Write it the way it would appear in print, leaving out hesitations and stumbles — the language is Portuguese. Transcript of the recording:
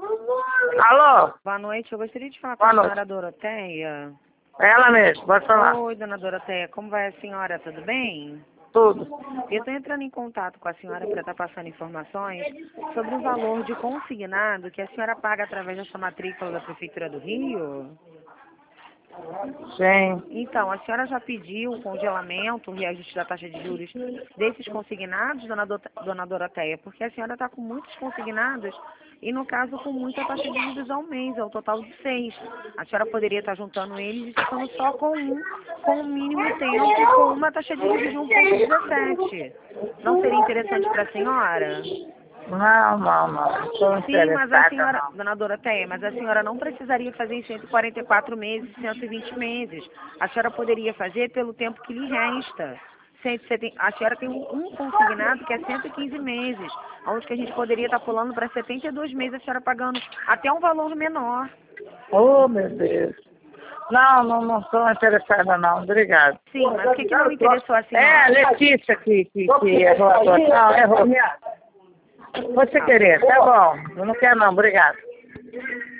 Alô? Boa noite, eu gostaria de falar com a senhora Doroteia. Ela mesmo, pode falar. Oi, dona Doroteia, como vai a senhora? Tudo bem? Tudo. Eu estou entrando em contato com a senhora para estar passando informações sobre o valor de consignado que a senhora paga através da sua matrícula da Prefeitura do Rio. Sim. Então, a senhora já pediu o congelamento, o reajuste da taxa de juros desses consignados, dona Doroteia? Porque a senhora está com muitos consignados e, no caso, com muita taxa de juros ao mês, ao total de 6. A senhora poderia estar juntando eles e ficando só com o mínimo tempo, com uma taxa de juros de 1,17. Não seria interessante para a senhora? Não. Estou Sim, mas a interessada, senhora, não. dona Doroteia, mas a senhora não precisaria fazer em 144 meses, 120 meses. A senhora poderia fazer pelo tempo que lhe resta. A senhora tem um consignado que é 115 meses, onde que a gente poderia estar pulando para 72 meses, a senhora pagando até um valor menor. Oh, meu Deus. Não estou interessada, não. Obrigado. Sim, mas o que não interessou a senhora? É a Letícia que errou a tua. Não, errou. Você querer, tá bom. Eu não quero, não. Obrigado.